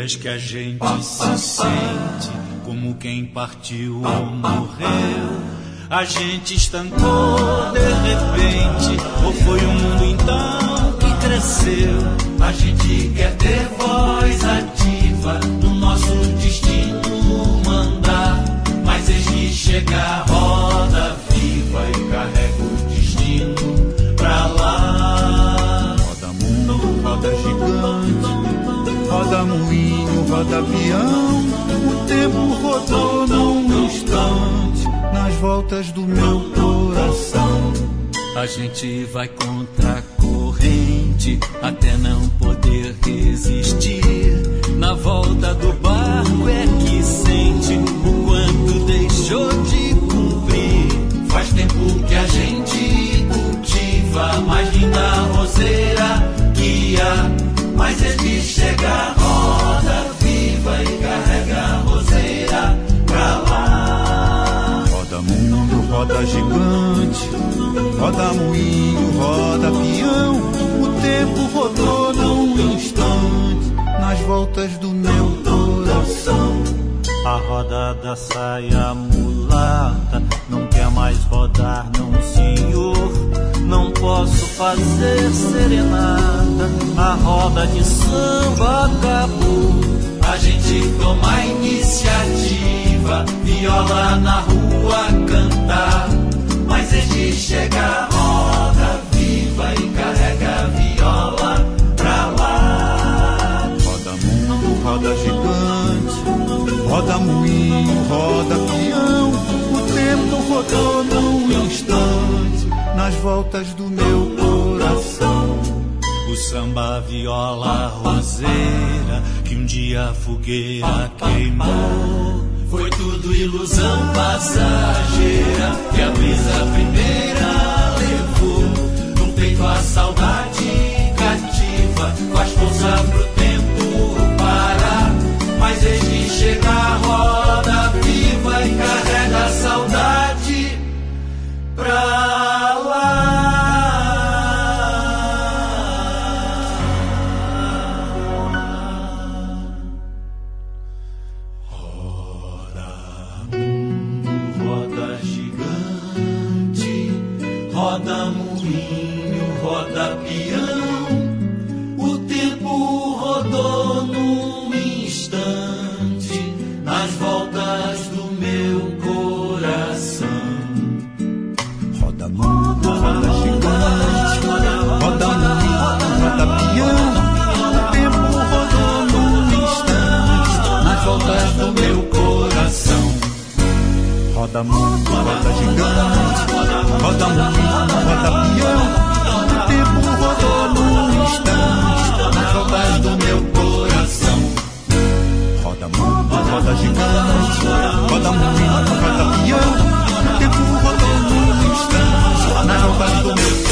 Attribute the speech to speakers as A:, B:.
A: dias que a gente se sente como quem partiu ou morreu. A gente estancou de repente, ou foi o mundo então que cresceu? A gente quer ter voz ativa no nosso destino mandar, mas eis que chega a roda viva e carrega o destino pra lá.
B: Roda mundo, roda gigante, roda moinho, roda avião. O tempo rodou num instante nas voltas do meu coração.
A: A gente vai contra a corrente até não poder resistir. Na volta do barco é que sente o quanto deixou de cumprir. Faz tempo que a gente cultiva a mais linda roseira que há, mas é que chega a roda viva e carrega a roseira pra lá.
B: Roda mundo, roda gigante, roda moinho, roda peão. O tempo rodou num instante nas voltas do meu coração.
C: A roda da saia mulata não quer mais rodar, não senhor. Não posso fazer serenata, a roda de samba acabou.
A: A gente toma a iniciativa, viola na rua cantar, mas eis que chega a roda viva e carrega a viola pra lá.
B: Roda mundo, roda gigante, roda moinho, roda peão. O tempo rodou num instante nas voltas do meu coração.
A: O samba, a viola, a roseira que um dia a fogueira queimou, foi tudo ilusão passageira que a brisa primeira levou. No peito a saudade cativa faz força pro tempo parar, mas eis que chega a roda viva e carrega a saudade pra lá. Roda moinho, roda peão, o tempo rodou num instante nas voltas do meu coração.
B: Roda mundo, roda gigante, roda moinho, roda peão. O tempo rodou num instante nas voltas do meu coração. Roda mundo, roda gigante, roda moinho, roda peão. O tempo rodou num instante nas voltas do meu coração. Roda mundo, roda gigante, roda moinho, roda peão. O tempo rodou num instante nas voltas do meu coração.